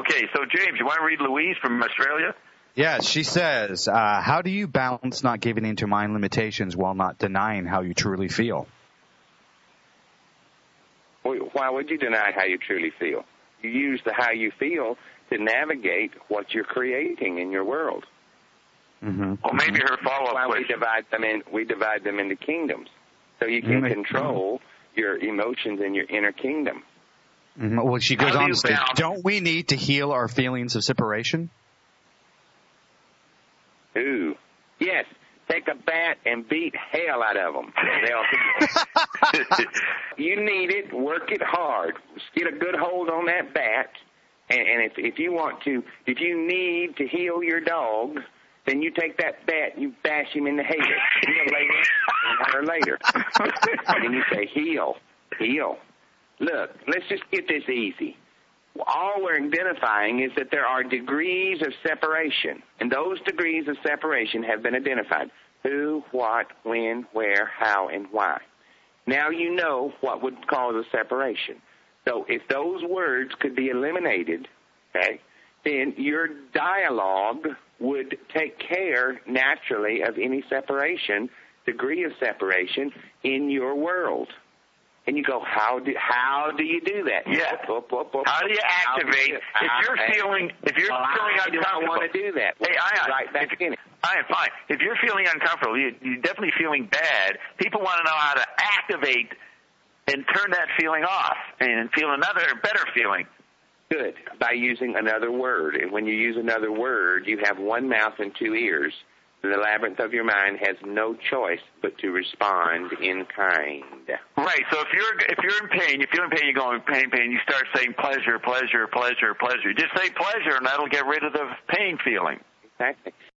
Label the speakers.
Speaker 1: Okay, so James, you want to read Louise from Australia?
Speaker 2: Yes, she says, how do you balance not giving in to mind limitations while not denying how you truly feel?
Speaker 3: Why would you deny how you truly feel? You use the how you feel to navigate what you're creating in your world.
Speaker 2: Mm-hmm.
Speaker 1: Well, maybe her follow-up
Speaker 3: Why
Speaker 1: question.
Speaker 3: we divide them into kingdoms, so you can control your emotions in your inner kingdom.
Speaker 2: Mm-hmm. Well, she goes on to say, don't we need to heal our feelings of separation?
Speaker 3: Ooh, yes. Take a bat and beat hell out of them. They'll heal. You need it. Work it hard. Get a good hold on that bat. And if you need to heal your dog, then you take that bat and you bash him in the head. Later. And you say, heal. Look, let's just get this easy. All we're identifying is that there are degrees of separation, and those degrees of separation have been identified. Who, what, when, where, how, and why. Now you know what would cause a separation. So if those words could be eliminated, okay, then your dialogue would take care naturally of any degree of separation in your world. And you go, how do you do that?
Speaker 1: Yeah. How do you activate? If you're feeling uncomfortable,
Speaker 3: I don't want to do that.
Speaker 1: Hey, Ian,
Speaker 3: right back in it.
Speaker 1: Ian, fine. If you're feeling uncomfortable, you're definitely feeling bad. People want to know how to activate and turn that feeling off and feel another better feeling.
Speaker 3: Good. By using another word. And when you use another word, you have one mouth and two ears. The labyrinth of your mind has no choice but to respond in kind.
Speaker 1: Right. So if you're in pain, you feel in pain, you go in pain, you start saying pleasure, pleasure, pleasure, pleasure. Just say pleasure, and that'll get rid of the pain feeling.
Speaker 3: Exactly.